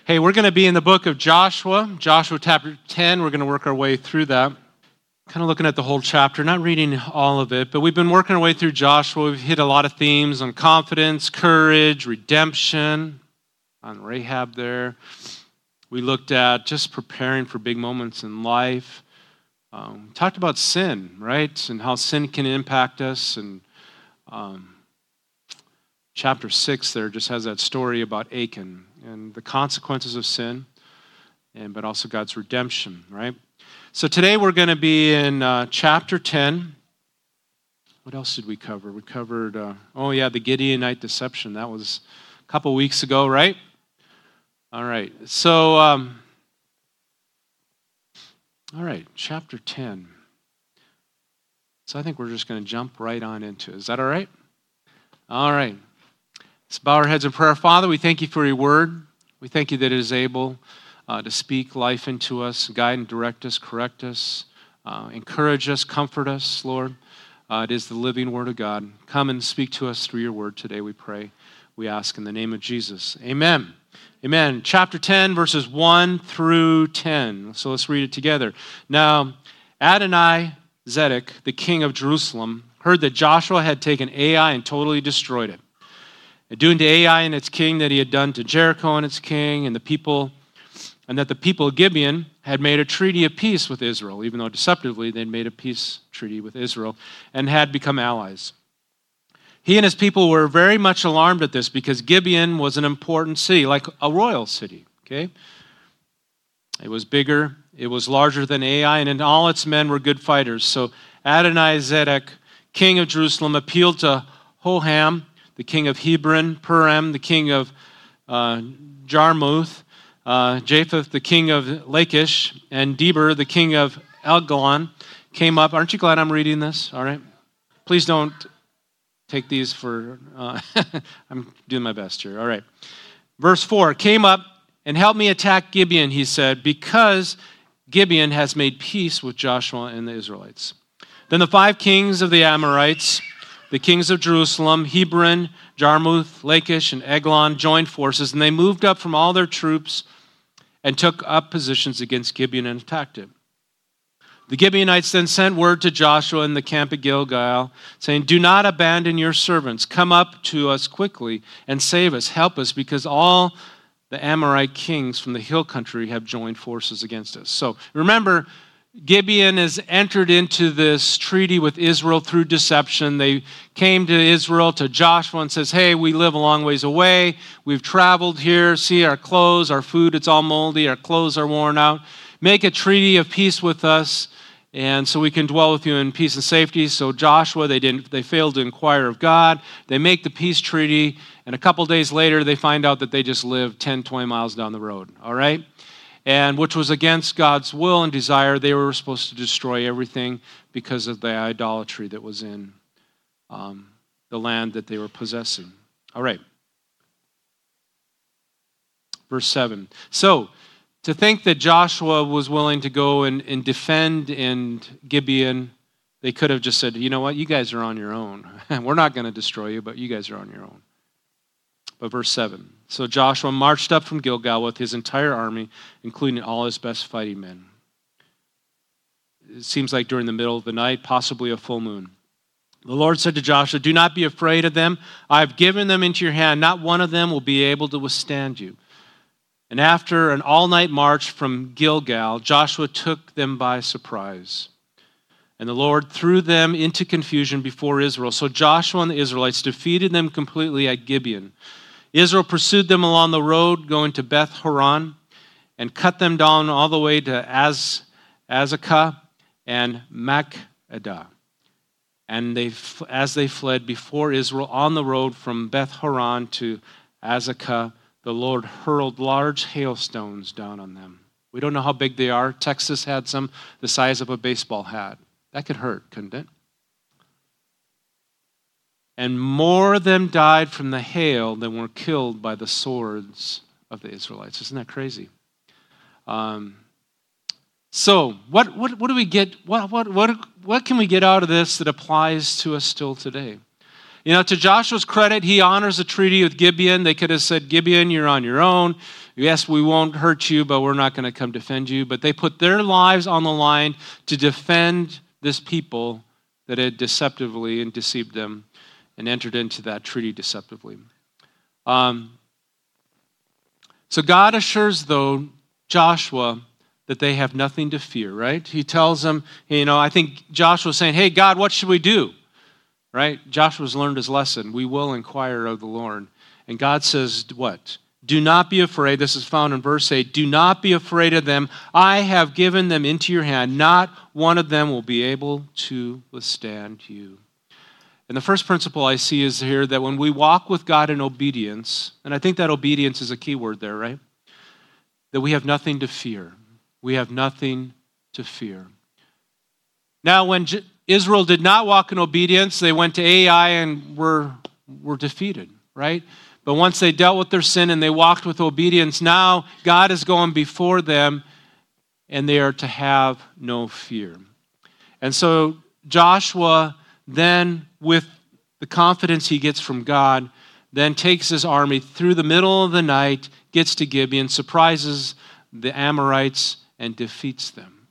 Hey, we're going to be in the book of Joshua chapter 10. We're going to work our way through that. Kind of looking at the whole chapter, not reading all of it, but we've been working our way through Joshua. We've hit a lot of themes on confidence, courage, redemption, on Rahab there. We looked at just preparing for big moments in life. Talked about sin, right? And how sin can impact us. And chapter 6 there just has that story about Achan and the consequences of sin, but also God's redemption, right? So today we're going to be in chapter 10. What else did we cover? We covered, the Gideonite deception. That was a couple weeks ago, right? All right. So, all right, chapter 10. So I think we're just going to jump right on into it. Is that all right? All right. Let's bow our heads in prayer. Father, we thank you for your word. We thank you that it is able to speak life into us, guide and direct us, correct us, encourage us, comfort us, Lord. It is the living word of God. Come and speak to us through your word today, we pray. We ask in the name of Jesus. Amen. Amen. Chapter 10, verses 1 through 10. So let's read it together. Now, Adoni-Zedek, the king of Jerusalem, heard that Joshua had taken Ai and totally destroyed it. And doing to Ai and its king that he had done to Jericho and its king and the people, and that the people of Gibeon had made a treaty of peace with Israel, even though deceptively they'd made a peace treaty with Israel, and had become allies. He and his people were very much alarmed at this because Gibeon was an important city, like a royal city, okay? It was bigger, it was larger than Ai, and all its men were good fighters. So Adoni-Zedek, king of Jerusalem, appealed to Hoham, the king of Hebron, Purim, the king of Jarmuth, Japheth, the king of Lachish, and Deber, the king of Eglon, came up. Aren't you glad I'm reading this? All right. Please don't take these for, I'm doing my best here. All right. Verse 4, came up and helped me attack Gibeon, he said, because Gibeon has made peace with Joshua and the Israelites. Then the 5 kings of the Amorites, the kings of Jerusalem, Hebron, Jarmuth, Lachish, and Eglon joined forces, and they moved up from all their troops and took up positions against Gibeon and attacked it. The Gibeonites then sent word to Joshua in the camp at Gilgal, saying, do not abandon your servants. Come up to us quickly and save us. Help us, because all the Amorite kings from the hill country have joined forces against us. So remember, Gibeon has entered into this treaty with Israel through deception. They came to Israel, to Joshua, and says, hey, we live a long ways away. We've traveled here. See our clothes, our food, it's all moldy. Our clothes are worn out. Make a treaty of peace with us, and so we can dwell with you in peace and safety. So Joshua, they failed to inquire of God. They make the peace treaty, and a couple days later, they find out that they just live 10, 20 miles down the road, all right? And which was against God's will and desire. They were supposed to destroy everything because of the idolatry that was in the land that they were possessing. All right. Verse 7. So, to think that Joshua was willing to go and defend in Gibeon, they could have just said, you know what, you guys are on your own. We're not going to destroy you, but you guys are on your own. But verse 7, so Joshua marched up from Gilgal with his entire army, including all his best fighting men. It seems like during the middle of the night, possibly a full moon. The Lord said to Joshua, do not be afraid of them. I have given them into your hand. Not one of them will be able to withstand you. And after an all-night march from Gilgal, Joshua took them by surprise. And the Lord threw them into confusion before Israel. So Joshua and the Israelites defeated them completely at Gibeon. Israel pursued them along the road going to Beth Horon and cut them down all the way to Azekah and Makkedah. And as they fled before Israel on the road from Beth Horon to Azekah, the Lord hurled large hailstones down on them. We don't know how big they are. Texas had some the size of a baseball hat. That could hurt, couldn't it? And more of them died from the hail than were killed by the swords of the Israelites. Isn't that crazy? So what do we get? What can we get out of this that applies to us still today? You know, to Joshua's credit, he honors the treaty with Gibeon. They could have said, Gibeon, you're on your own. Yes, we won't hurt you, but we're not going to come defend you. But they put their lives on the line to defend this people that had deceptively and deceived them and entered into that treaty deceptively. So God assures, though, Joshua that they have nothing to fear, right? He tells them, I think Joshua's saying, hey, God, what should we do? Right? Joshua's learned his lesson. We will inquire of the Lord. And God says, what? Do not be afraid. This is found in verse 8. Do not be afraid of them. I have given them into your hand. Not one of them will be able to withstand you. And the first principle I see is here that when we walk with God in obedience, and I think that obedience is a key word there, right? That we have nothing to fear. We have nothing to fear. Now, when Israel did not walk in obedience, they went to Ai and were defeated, right? But once they dealt with their sin and they walked with obedience, now God is going before them and they are to have no fear. And so Joshua then, with the confidence he gets from God, then takes his army through the middle of the night, gets to Gibeon, surprises the Amorites, and defeats them.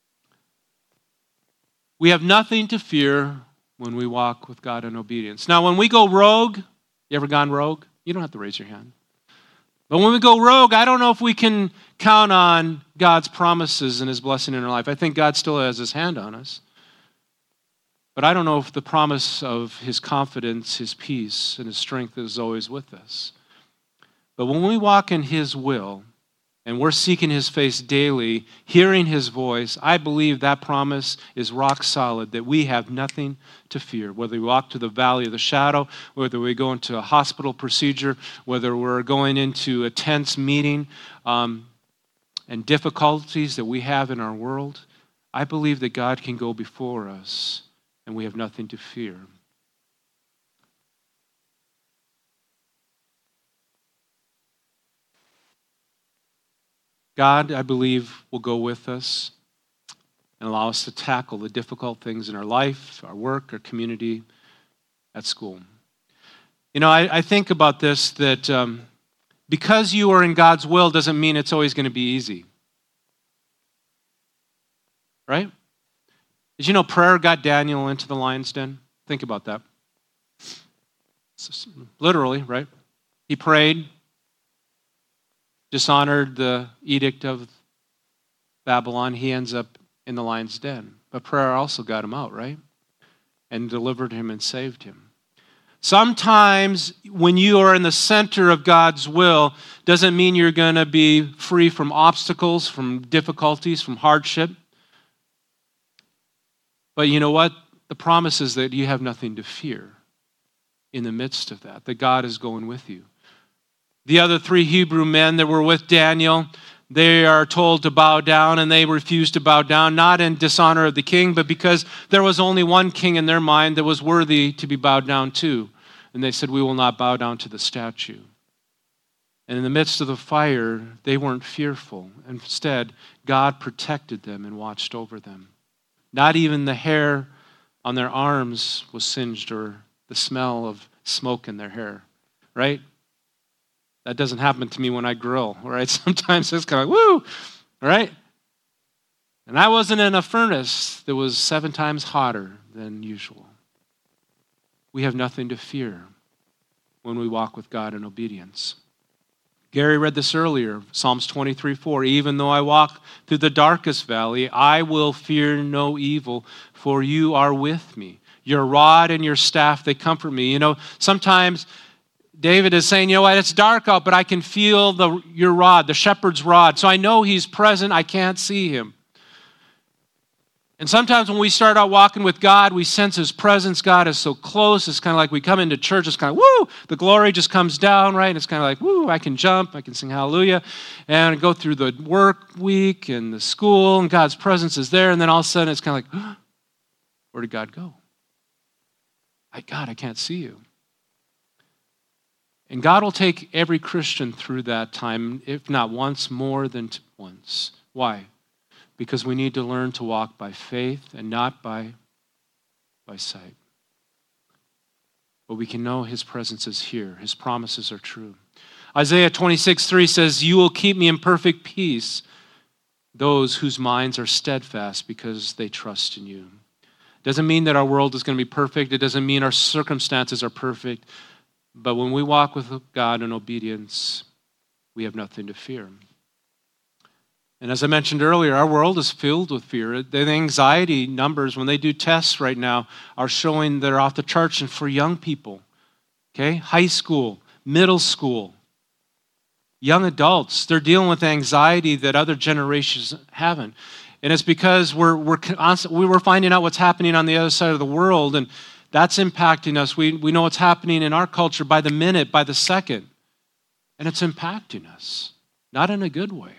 We have nothing to fear when we walk with God in obedience. Now, when we go rogue, you ever gone rogue? You don't have to raise your hand. But when we go rogue, I don't know if we can count on God's promises and his blessing in our life. I think God still has his hand on us. But I don't know if the promise of his confidence, his peace, and his strength is always with us. But when we walk in his will, and we're seeking his face daily, hearing his voice, I believe that promise is rock solid, that we have nothing to fear. Whether we walk to the valley of the shadow, whether we go into a hospital procedure, whether we're going into a tense meeting, and difficulties that we have in our world, I believe that God can go before us and we have nothing to fear. God, I believe, will go with us and allow us to tackle the difficult things in our life, our work, our community, at school. I think about this, that because you are in God's will doesn't mean it's always going to be easy. Right? Did you know prayer got Daniel into the lion's den? Think about that. Literally, right? He prayed, dishonored the edict of Babylon. He ends up in the lion's den. But prayer also got him out, right? And delivered him and saved him. Sometimes when you are in the center of God's will, doesn't mean you're going to be free from obstacles, from difficulties, from hardship. But you know what? The promise is that you have nothing to fear in the midst of that God is going with you. The other 3 Hebrew men that were with Daniel, they are told to bow down, and they refuse to bow down, not in dishonor of the king, but because there was only one king in their mind that was worthy to be bowed down to. And they said, we will not bow down to the statue. And in the midst of the fire, they weren't fearful. Instead, God protected them and watched over them. Not even the hair on their arms was singed or the smell of smoke in their hair, right? That doesn't happen to me when I grill, right? Sometimes it's kind of like, woo, right? And I wasn't in a furnace that was 7 times hotter than usual. We have nothing to fear when we walk with God in obedience. Gary read this earlier, Psalms 23:4. Even though I walk through the darkest valley, I will fear no evil, for you are with me. Your rod and your staff, they comfort me. Sometimes David is saying, it's dark out, but I can feel your rod, the shepherd's rod. So I know he's present. I can't see him. And sometimes when we start out walking with God, we sense his presence. God is so close. It's kind of like we come into church. It's kind of, woo, the glory just comes down, right? And it's kind of like, woo, I can jump. I can sing hallelujah. And I go through the work week and the school, and God's presence is there. And then all of a sudden, it's kind of like, where did God go? God, I can't see you. And God will take every Christian through that time, if not once, more than once. Why? Because we need to learn to walk by faith and not by sight. But we can know his presence is here. His promises are true. Isaiah 26:3 says, "You will keep me in perfect peace, those whose minds are steadfast because they trust in you." Doesn't mean that our world is going to be perfect. It doesn't mean our circumstances are perfect. But when we walk with God in obedience, we have nothing to fear. And as I mentioned earlier, our world is filled with fear. The anxiety numbers, when they do tests right now, are showing they're off the charts. And for young people, okay, high school, middle school, young adults, they're dealing with anxiety that other generations haven't. And it's because we're finding out what's happening on the other side of the world, and that's impacting us. We know what's happening in our culture by the minute, by the second. And it's impacting us, not in a good way.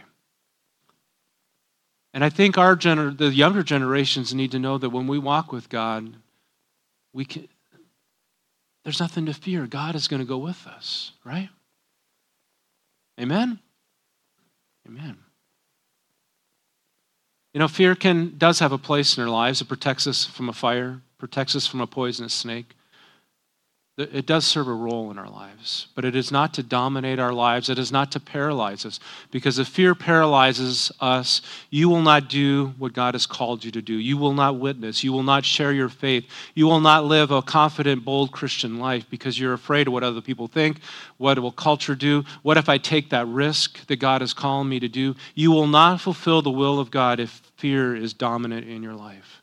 And I think the younger generations need to know that when we walk with God, there's nothing to fear. God is going to go with us, right? Amen? Amen. You know, fear does have a place in our lives. It protects us from a fire, protects us from a poisonous snake. It does serve a role in our lives, but it is not to dominate our lives. It is not to paralyze us, because if fear paralyzes us, you will not do what God has called you to do. You will not witness. You will not share your faith. You will not live a confident, bold Christian life because you're afraid of what other people think. What will culture do? What if I take that risk that God is calling me to do? You will not fulfill the will of God if fear is dominant in your life.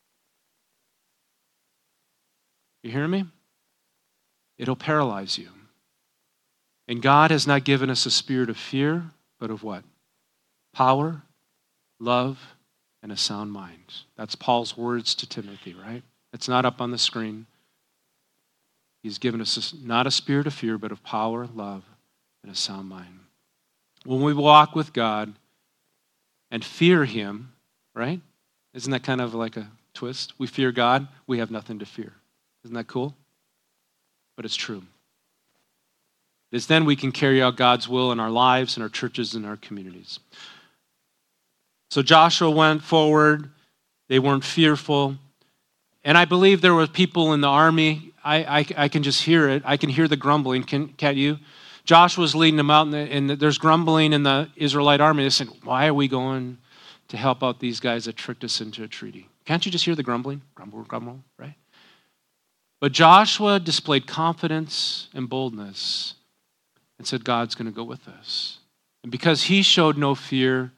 You hear me? It'll paralyze you. And God has not given us a spirit of fear, but of what? Power, love, and a sound mind. That's Paul's words to Timothy, right? It's not up on the screen. He's given us not a spirit of fear, but of power, love, and a sound mind. When we walk with God and fear Him, right? Isn't that kind of like a twist? We fear God, we have nothing to fear. Isn't that cool? But it's true. It's then we can carry out God's will in our lives, in our churches, and our communities. So Joshua went forward. They weren't fearful. And I believe there were people in the army. I can just hear it. I can hear the grumbling. Can't you? Joshua's leading them out, and there's grumbling in the Israelite army. They said, why are we going to help out these guys that tricked us into a treaty? Can't you just hear the grumbling? Grumble, grumble, right? But Joshua displayed confidence and boldness and said, God's going to go with us. And because he showed no fear,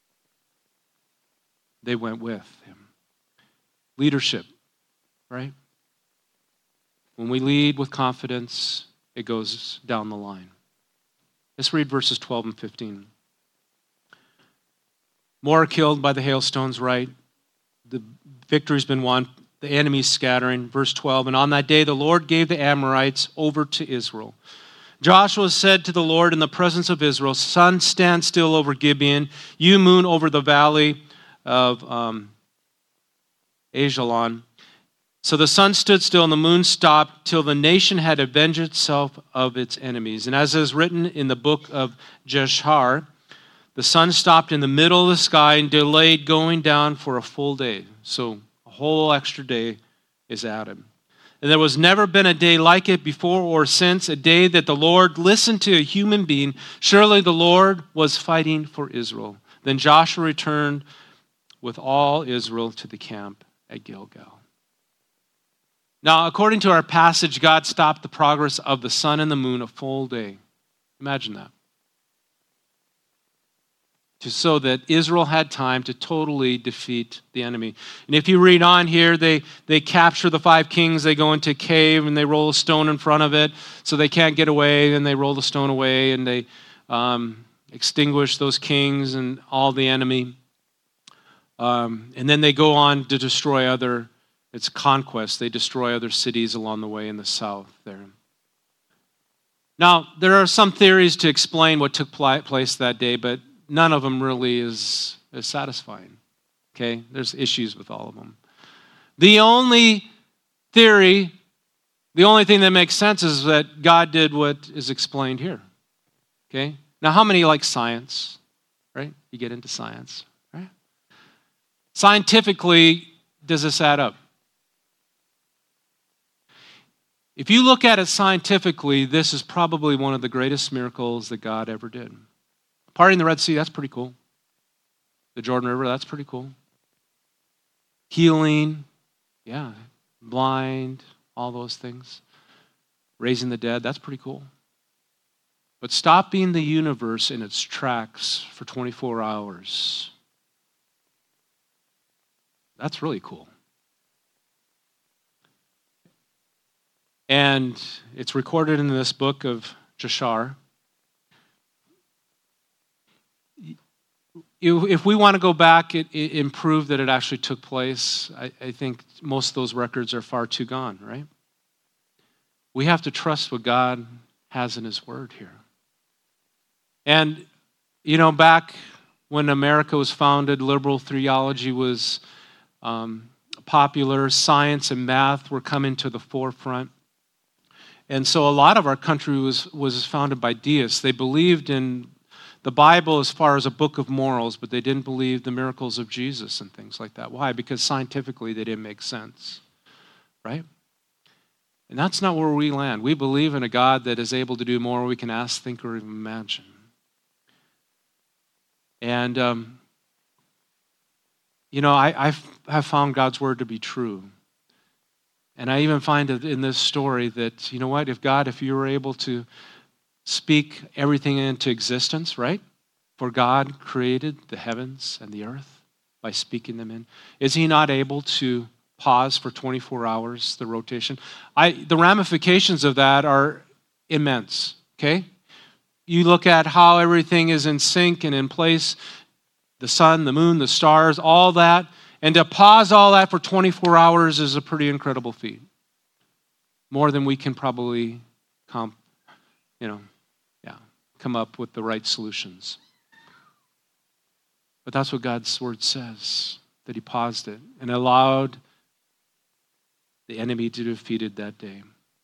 they went with him. Leadership, right? When we lead with confidence, it goes down the line. Let's read verses 12 and 15. More are killed by the hailstones, right? The victory's been won. The enemy's scattering. Verse 12, and on that day the Lord gave the Amorites over to Israel. Joshua said to the Lord in the presence of Israel, sun, stand still over Gibeon, you moon over the valley of Ajalon. So the sun stood still and the moon stopped till the nation had avenged itself of its enemies. And as is written in the book of Jeshar, the sun stopped in the middle of the sky and delayed going down for a full day. So whole extra day is added. And there was never been a day like it before or since, a day that the Lord listened to a human being. Surely the Lord was fighting for Israel. Then Joshua returned with all Israel to the camp at Gilgal. Now, according to our passage, God stopped the progress of the sun and the moon a full day. Imagine that. So that Israel had time to totally defeat the enemy. And if you read on here, they capture the 5 kings, they go into a cave and they roll a stone in front of it so they can't get away, and they roll the stone away and they extinguish those kings and all the enemy. And then they go on to destroy it's conquest. They destroy other cities along the way in the south there. Now, there are some theories to explain what took place that day, but none of them really is satisfying, okay? There's issues with all of them. The only thing that makes sense is that God did what is explained here, okay? Now, how many like science, right? You get into science, right? Scientifically, does this add up? If you look at it scientifically, this is probably one of the greatest miracles that God ever did. Parting the Red Sea, that's pretty cool. The Jordan River, that's pretty cool. Healing, yeah, blind, all those things. Raising the dead, that's pretty cool. But stopping the universe in its tracks for 24 hours, that's really cool. And it's recorded in this book of Jashar. If we want to go back and prove that it actually took place, I think most of those records are far too gone, right? We have to trust what God has in His Word here. And, back when America was founded, liberal theology was popular. Science and math were coming to the forefront. And so a lot of our country was founded by deists. They believed in the Bible as far as a book of morals, but they didn't believe the miracles of Jesus and things like that. Why? Because scientifically they didn't make sense, right? And that's not where we land. We believe in a God that is able to do more than we can ask, think, or even imagine. And, I have found God's Word to be true. And I even find it in this story that, if you were able to speak everything into existence, right? For God created the heavens and the earth by speaking them in. Is He not able to pause for 24 hours the rotation? The ramifications of that are immense, okay? You look at how everything is in sync and in place, the sun, the moon, the stars, all that, and to pause all that for 24 hours is a pretty incredible feat. More than we can probably come up with the right solutions. But that's what God's Word says, that He paused it and allowed the enemy to be defeated that day.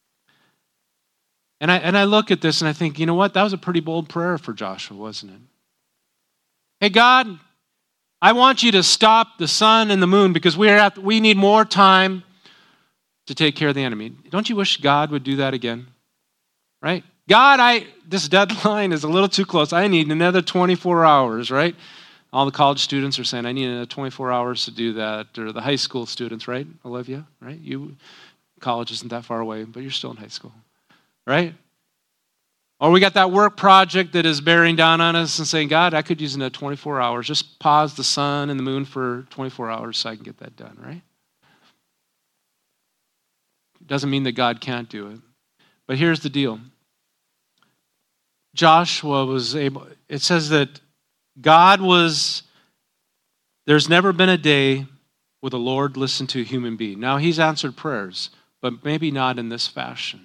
And I look at this and I think, that was a pretty bold prayer for Joshua, wasn't it? Hey, God, I want you to stop the sun and the moon because we need more time to take care of the enemy. Don't you wish God would do that again? Right? God, this deadline is a little too close. I need another 24 hours, right? All the college students are saying, I need another 24 hours to do that. Or the high school students, right, Olivia? Right? College isn't that far away, but you're still in high school, right? Or we got that work project that is bearing down on us and saying, God, I could use another 24 hours. Just pause the sun and the moon for 24 hours so I can get that done, right? It doesn't mean that God can't do it. But here's the deal. Joshua was able, it says that there's never been a day where the Lord listened to a human being. Now, He's answered prayers, but maybe not in this fashion.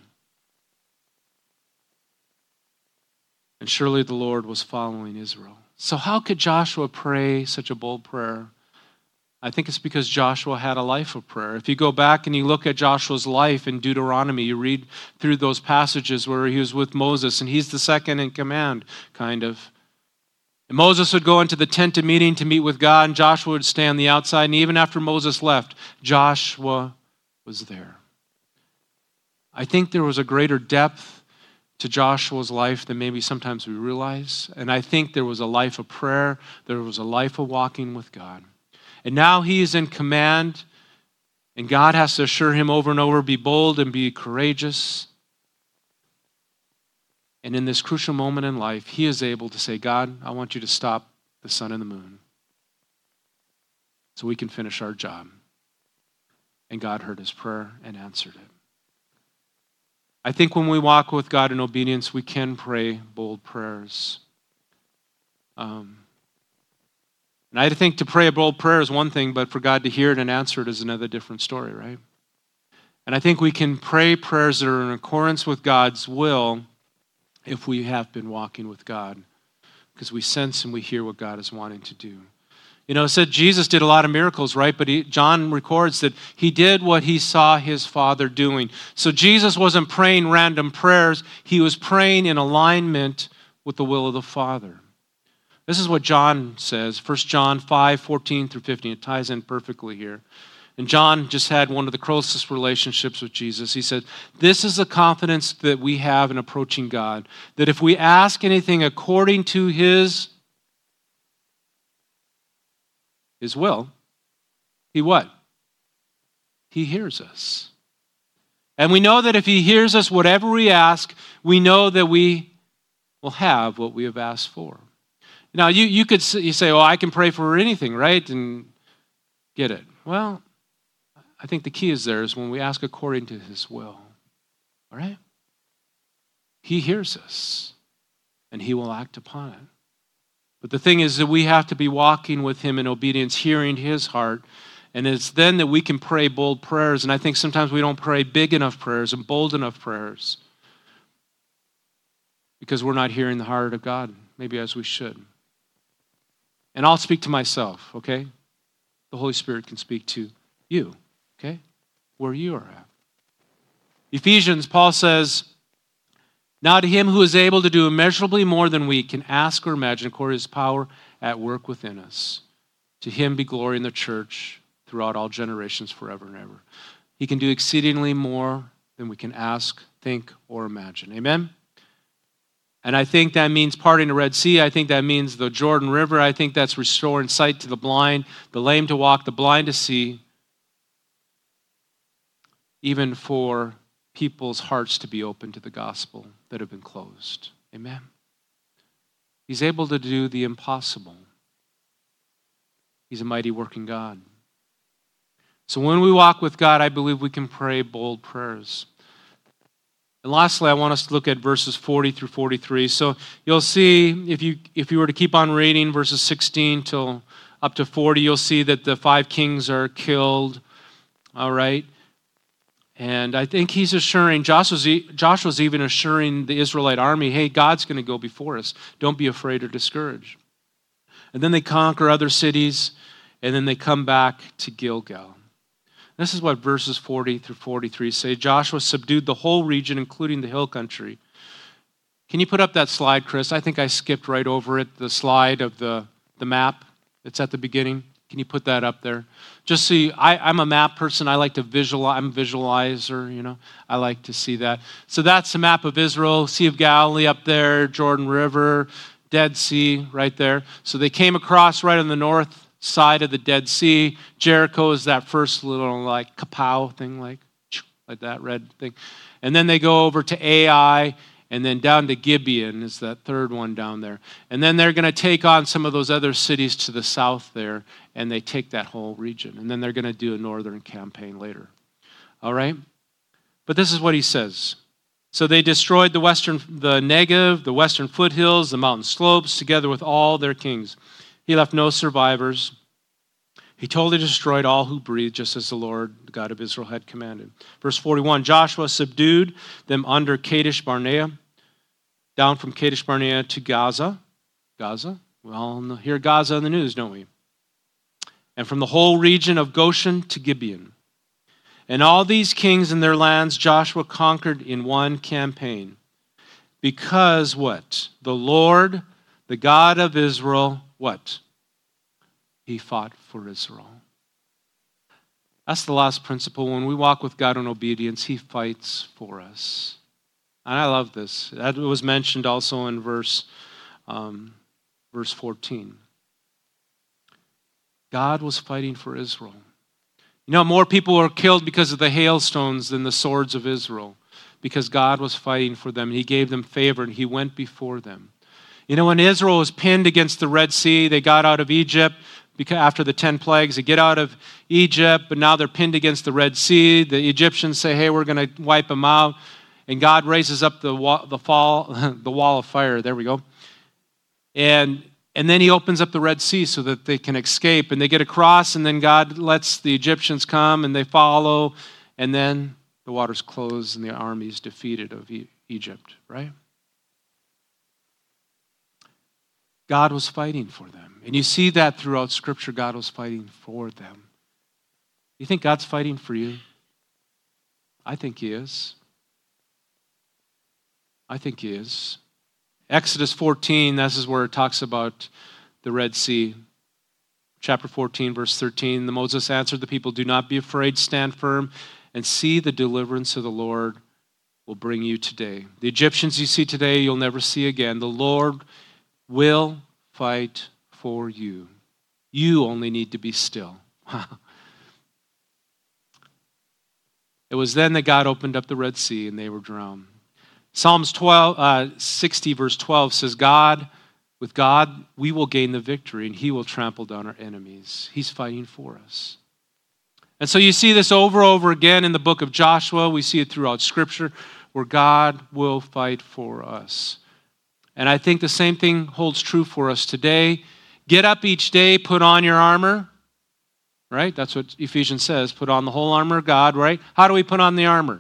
And surely the Lord was following Israel. So how could Joshua pray such a bold prayer? I think it's because Joshua had a life of prayer. If you go back and you look at Joshua's life in Deuteronomy, you read through those passages where he was with Moses, and he's the second in command, kind of. And Moses would go into the tent of meeting to meet with God, and Joshua would stay on the outside. And even after Moses left, Joshua was there. I think there was a greater depth to Joshua's life than maybe sometimes we realize. And I think there was a life of prayer. There was a life of walking with God. And now he is in command, and God has to assure him over and over, be bold and be courageous. And in this crucial moment in life, he is able to say, God, I want you to stop the sun and the moon so we can finish our job. And God heard his prayer and answered it. I think when we walk with God in obedience, we can pray bold prayers. And I think to pray a bold prayer is one thing, but for God to hear it and answer it is another different story, right? And I think we can pray prayers that are in accordance with God's will if we have been walking with God, because we sense and we hear what God is wanting to do. It said Jesus did a lot of miracles, right? But John records that he did what he saw his Father doing. So Jesus wasn't praying random prayers. He was praying in alignment with the will of the Father. This is what John says, 1 John 5:14 through 15. It ties in perfectly here. And John just had one of the closest relationships with Jesus. He said, this is the confidence that we have in approaching God, that if we ask anything according to his will, he what? He hears us. And we know that if he hears us, whatever we ask, we know that we will have what we have asked for. Now, you say, oh, I can pray for anything, right? And get it. Well, I think the key is when we ask according to his will. All right? He hears us, and he will act upon it. But the thing is that we have to be walking with him in obedience, hearing his heart, and it's then that we can pray bold prayers. And I think sometimes we don't pray big enough prayers and bold enough prayers because we're not hearing the heart of God, maybe as we should. And I'll speak to myself, okay? The Holy Spirit can speak to you, okay? Where you are at. Ephesians, Paul says, now to him who is able to do immeasurably more than we can ask or imagine according to his power at work within us. To him be glory in the church throughout all generations forever and ever. He can do exceedingly more than we can ask, think, or imagine. Amen? And I think that means parting the Red Sea. I think that means the Jordan River. I think that's restoring sight to the blind, the lame to walk, the blind to see, even for people's hearts to be open to the gospel that have been closed. Amen? He's able to do the impossible. He's a mighty working God. So when we walk with God, I believe we can pray bold prayers. And lastly, I want us to look at verses 40 through 43. So you'll see, if you were to keep on reading verses 16 till up to 40, you'll see that the 5 kings are killed. All right? And I think he's assuring, Joshua's even assuring the Israelite army, hey, God's going to go before us. Don't be afraid or discouraged. And then they conquer other cities, and then they come back to Gilgal. This is what verses 40 through 43 say. Joshua subdued the whole region, including the hill country. Can you put up that slide, Chris? I think I skipped right over it, the slide of the map. It's at the beginning. Can you put that up there? Just see, I'm a map person. I like to visualize. I'm a visualizer, you know. I like to see that. So that's the map of Israel, Sea of Galilee up there, Jordan River, Dead Sea right there. So they came across right on the north side of the Dead Sea. Jericho is that first little like kapow thing, like that red thing. And then they go over to Ai, and then down to Gibeon is that third one down there. And then they're going to take on some of those other cities to the south there, and they take that whole region. And then they're going to do a northern campaign later. All right? But this is what he says. So they destroyed the Negev, the western foothills, the mountain slopes, together with all their kings. He left no survivors. He totally destroyed all who breathed, just as the Lord, the God of Israel, had commanded. Verse 41, Joshua subdued them under Kadesh Barnea, down from Kadesh Barnea to Gaza. Gaza? We all hear Gaza in the news, don't we? And from the whole region of Goshen to Gibeon. And all these kings and their lands Joshua conquered in one campaign. Because what? The Lord, the God of Israel, what? He fought for Israel. That's the last principle. When we walk with God in obedience, he fights for us. And I love this. That was mentioned also in verse 14. God was fighting for Israel. You know, more people were killed because of the hailstones than the swords of Israel, because God was fighting for them. He gave them favor, and he went before them. You know, when Israel was pinned against the Red Sea, they got out of Egypt after the 10 plagues. They get out of Egypt, but now they're pinned against the Red Sea. The Egyptians say, hey, we're going to wipe them out. And God raises up the wall of fire. There we go. And then he opens up the Red Sea so that they can escape. And they get across, and then God lets the Egyptians come, and they follow. And then the waters close, and the army is defeated of Egypt, right? God was fighting for them. And you see that throughout Scripture, God was fighting for them. You think God's fighting for you? I think he is. I think he is. Exodus 14, this is where it talks about the Red Sea. chapter 14, verse 13, Moses answered the people, "Do not be afraid, stand firm, and see the deliverance of the Lord will bring you today." The Egyptians you see today, you'll never see again. The Lord will fight for you. You only need to be still. It was then that God opened up the Red Sea and they were drowned. Psalms 60, verse 12 says, with God, we will gain the victory and he will trample down our enemies. He's fighting for us. And so you see this over and over again in the book of Joshua. We see it throughout Scripture where God will fight for us. And I think the same thing holds true for us today. Get up each day, put on your armor. Right? That's what Ephesians says. Put on the whole armor of God, right? How do we put on the armor?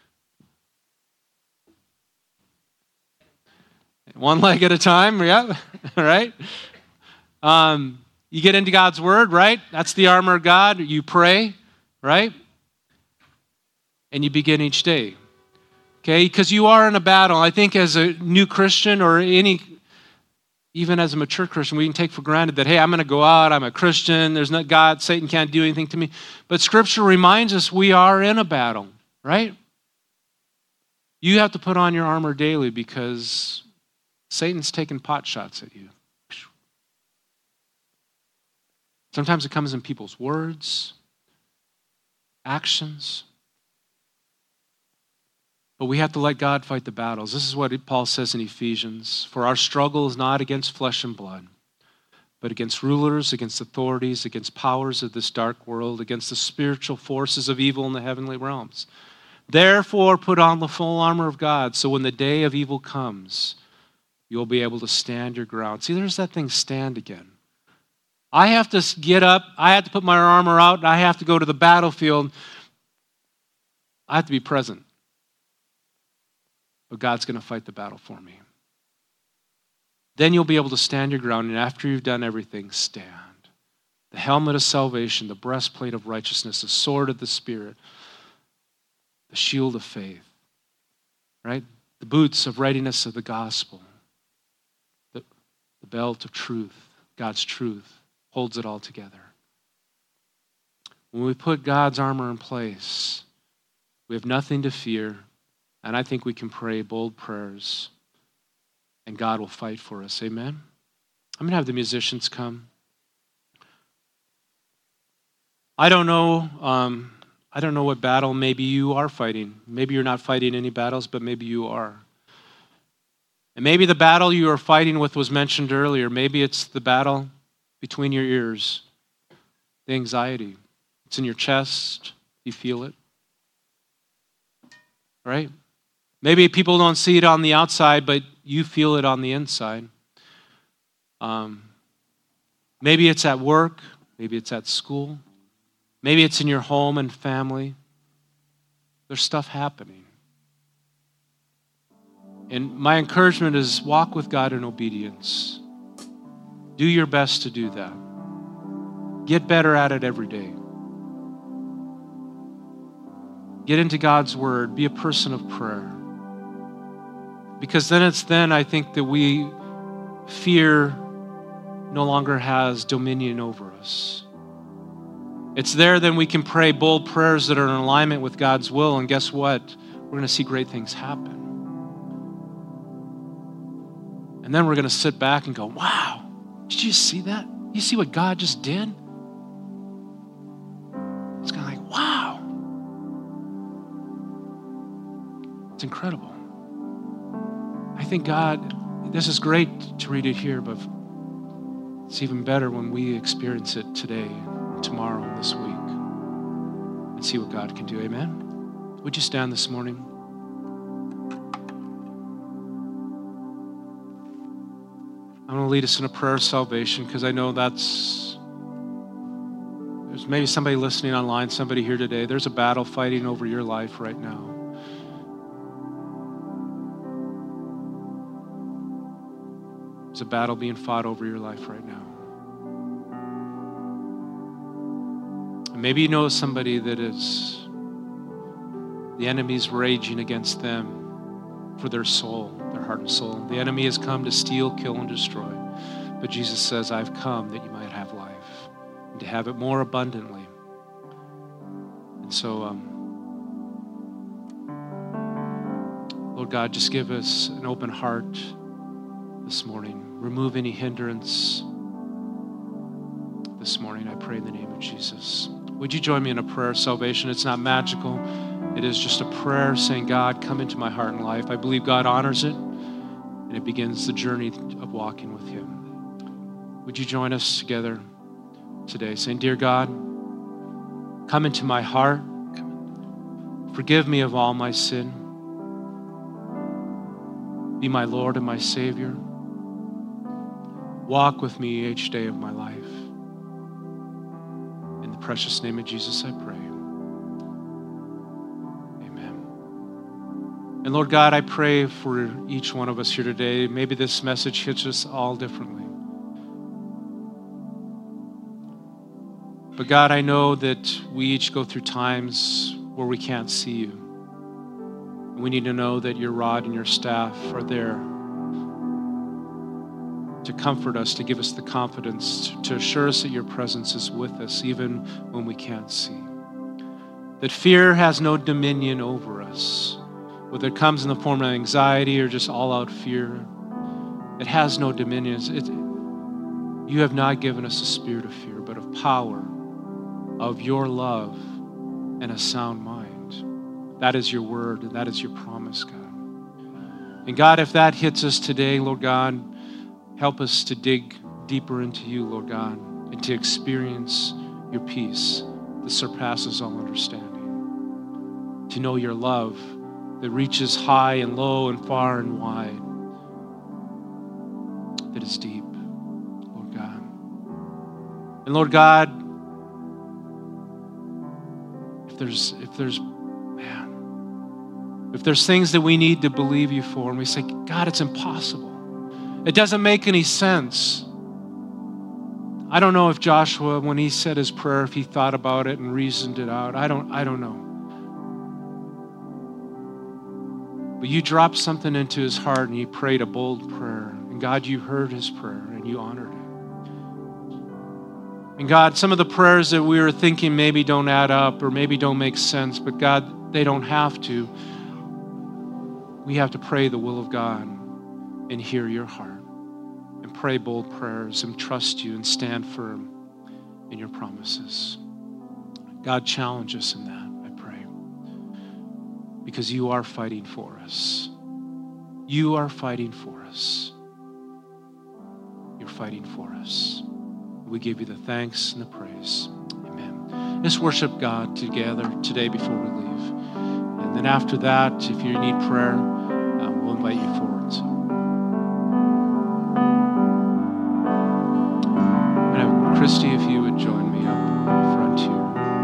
One leg at a time, yeah, right? You get into God's word, right? That's the armor of God. You pray, right? And you begin each day. Okay? Because you are in a battle. I think as a new Christian or even as a mature Christian, we can take for granted that, hey, I'm going to go out, I'm a Christian, there's not God, Satan can't do anything to me. But Scripture reminds us we are in a battle, right? You have to put on your armor daily because Satan's taking pot shots at you. Sometimes it comes in people's words, actions. But we have to let God fight the battles. This is what Paul says in Ephesians. For our struggle is not against flesh and blood, but against rulers, against authorities, against powers of this dark world, against the spiritual forces of evil in the heavenly realms. Therefore, put on the full armor of God, so when the day of evil comes, you'll be able to stand your ground. See, there's that thing, stand again. I have to get up, I have to put my armor out, and I have to go to the battlefield. I have to be present. But God's going to fight the battle for me. Then you'll be able to stand your ground, and after you've done everything, stand. The helmet of salvation, the breastplate of righteousness, the sword of the Spirit, the shield of faith, right? The boots of readiness of the gospel, the belt of truth, God's truth, holds it all together. When we put God's armor in place, we have nothing to fear. And I think we can pray bold prayers, and God will fight for us. Amen? I'm going to have the musicians come. I don't know what battle maybe you are fighting. Maybe you're not fighting any battles, but maybe you are. And maybe the battle you are fighting with was mentioned earlier. Maybe it's the battle between your ears, the anxiety. It's in your chest. You feel it. Right? Maybe people don't see it on the outside, but you feel it on the inside. Maybe it's at work. Maybe it's at school. Maybe it's in your home and family. There's stuff happening. And my encouragement is walk with God in obedience. Do your best to do that. Get better at it every day. Get into God's word. Be a person of prayer. Because then I think that fear no longer has dominion over us. It's there then we can pray bold prayers that are in alignment with God's will, and guess what? We're going to see great things happen. And then we're going to sit back and go, wow, did you see that? You see what God just did? It's kind of like, wow. It's incredible. I think God, this is great to read it here, but it's even better when we experience it today, tomorrow, this week, and see what God can do. Amen? Would you stand this morning? I'm going to lead us in a prayer of salvation because I know there's maybe somebody listening online, somebody here today. There's a battle fighting over your life right now. There's a battle being fought over your life right now. And maybe you know somebody that the enemy's raging against them for their soul, their heart and soul. The enemy has come to steal, kill, and destroy. But Jesus says, I've come that you might have life. and to have it more abundantly. And so, Lord God, just give us an open heart this morning. Remove any hindrance this morning, I pray in the name of Jesus. Would you join me in a prayer of salvation? It's not magical. It is just a prayer saying, God, come into my heart and life. I believe God honors it, and it begins the journey of walking with him. Would you join us together today, saying, Dear God, come into my heart. Forgive me of all my sin. Be my Lord and my Savior. Walk with me each day of my life. In the precious name of Jesus, I pray. Amen. And Lord God, I pray for each one of us here today. Maybe this message hits us all differently. But God, I know that we each go through times where we can't see you. And we need to know that your rod and your staff are there to comfort us, to give us the confidence, to assure us that your presence is with us even when we can't see. That fear has no dominion over us. Whether it comes in the form of anxiety or just all-out fear, it has no dominion. You have not given us a spirit of fear, but of power, of your love, and a sound mind. That is your word, and that is your promise, God. And God, if that hits us today, Lord God, help us to dig deeper into you, Lord God, and to experience your peace that surpasses all understanding. To know your love that reaches high and low and far and wide, that is deep, Lord God. And Lord God, if there's things that we need to believe you for, and we say, God, it's impossible. It doesn't make any sense. I don't know if Joshua, when he said his prayer, if he thought about it and reasoned it out. I don't know. But you dropped something into his heart and he prayed a bold prayer. And God, you heard his prayer and you honored it. And God, some of the prayers that we were thinking maybe don't add up or maybe don't make sense, but God, they don't have to. We have to pray the will of God and hear your heart and pray bold prayers and trust you and stand firm in your promises. God, challenge us in that, I pray, because you are fighting for us. You are fighting for us. You're fighting for us. We give you the thanks and the praise. Amen. Let's worship God together today before we leave. And then after that, if you need prayer, we'll invite you forward. So, and Christy, if you would join me up front here.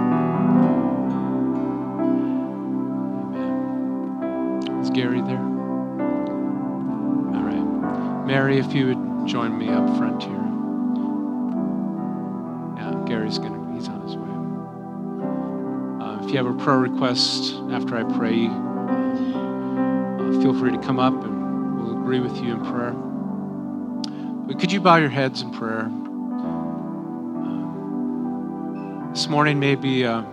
Amen. Is Gary there? All right. Mary, if you would join me up front here. Gary's he's on his way. If you have a prayer request after I pray, feel free to come up and we'll agree with you in prayer. But could you bow your heads in prayer? This morning maybe the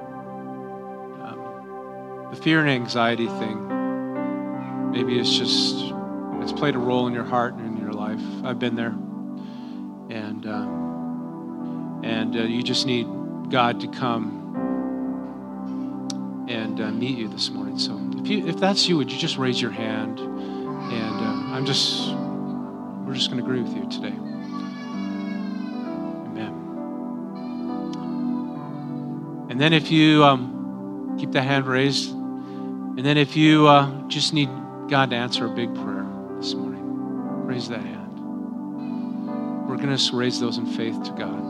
fear and anxiety thing, maybe it's played a role in your heart and in your life. I've been there. And you just need God to come and meet you this morning. So if that's you, would you just raise your hand? And we're just going to agree with you today. Amen. And then if you keep the hand raised, and then if you just need God to answer a big prayer this morning, raise that hand. We're going to raise those in faith to God.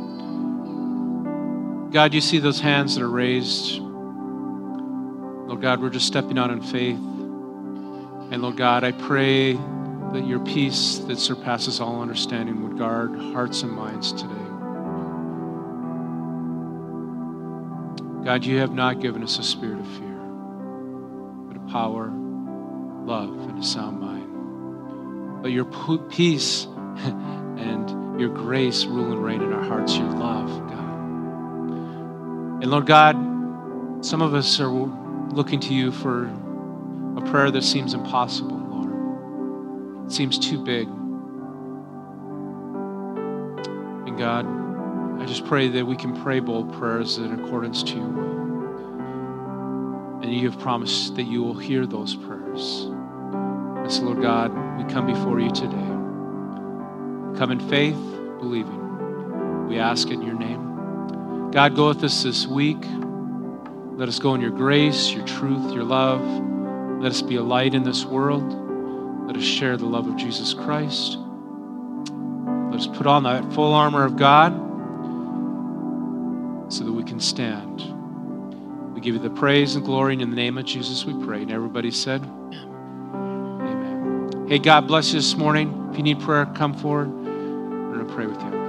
God, you see those hands that are raised. Lord God, we're just stepping out in faith. And Lord God, I pray that your peace that surpasses all understanding would guard hearts and minds today. God, you have not given us a spirit of fear, but a power, love, and a sound mind. But your peace and your grace rule and reign in our hearts, your love, God. And Lord God, some of us are looking to you for a prayer that seems impossible, Lord. It seems too big. And God, I just pray that we can pray bold prayers in accordance to your will. And you have promised that you will hear those prayers. And so, Lord God, we come before you today. Come in faith, believing. We ask it in your name. God, go with us this week. Let us go in your grace, your truth, your love. Let us be a light in this world. Let us share the love of Jesus Christ. Let us put on that full armor of God so that we can stand. We give you the praise and glory, and in the name of Jesus we pray. And everybody said, amen. Hey, God bless you this morning. If you need prayer, come forward. I'm going to pray with you.